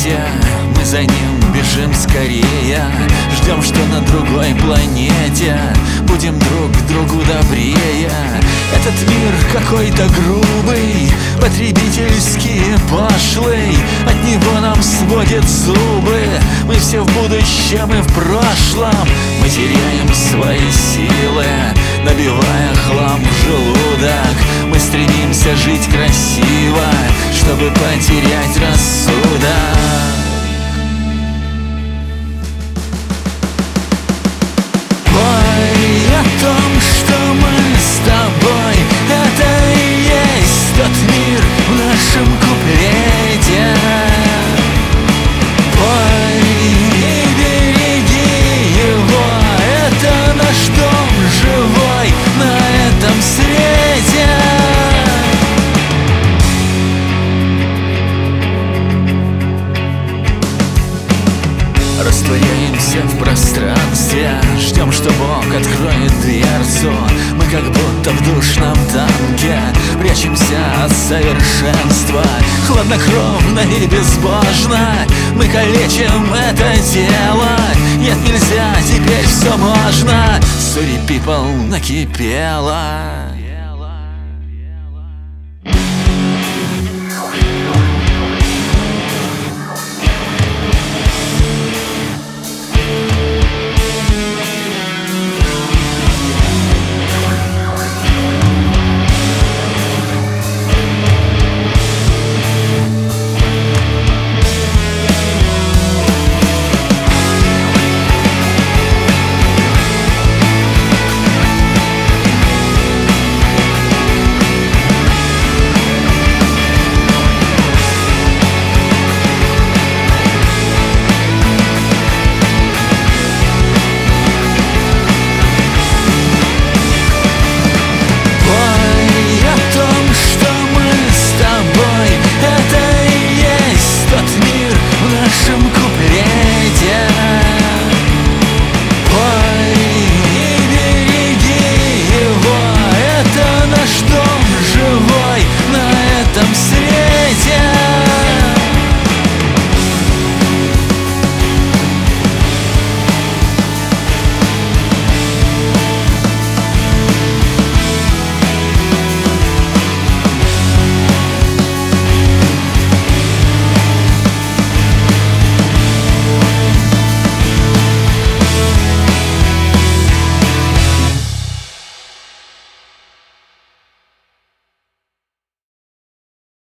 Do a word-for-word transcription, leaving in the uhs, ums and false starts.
свете, мы за ним бежим скорее. Ждем, что на другой планете будем друг к другу добрее. Этот мир какой-то грубый, потребительский, пошлый, от него нам сводят зубы. Мы все в будущем и в прошлом, мы теряем свои силы, набивая хлам в желудок. Мы стремимся жить красиво, чтобы потерять рассудок. Пой о том, что мы с тобой, это и есть тот мир в нашем куплете. Пой и береги его, это наш дом живой на этом свете. Растворяемся в пространстве, ждем, что Бог откроет дверцу. Мы как будто в душном танке прячемся от совершенства. Хладнокровно и безбожно мы калечим это тело. Нет, нельзя, теперь все можно. Sorry, people, накипело.